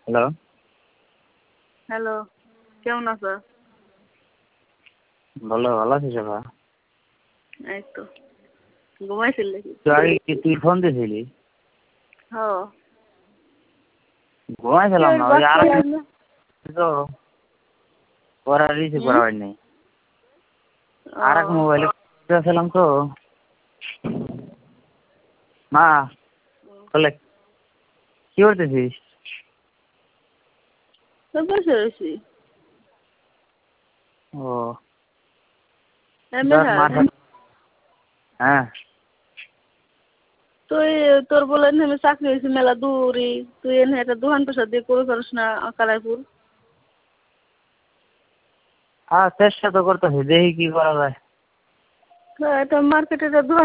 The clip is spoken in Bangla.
হ্যালো। হ্যালো, কেমন আছো? ভালো আছিস আপা? এই তো ঘুমাইছিল নাকি? তুই ফোন দিয়েছিলি? হ ঘুমাইছিলাম না, ওই আর তো পরে রিসিভ করা হয় নাই। আর এক মোবাইলে ছিলাম তো। মা বলে কি করতেছিস? বসে রয়েছি। ও হ্যাঁ, তুই তোর বলে আমি চাকরি হয়েছি মেলা দূরই, তুই এনে একটা দোকান পেশা দিয়ে করে পারিস না কালাইপুর? চেষ্টা তো করতেছি, দেখি কি করা যায়। এটা মার্কেটে একটা দোকান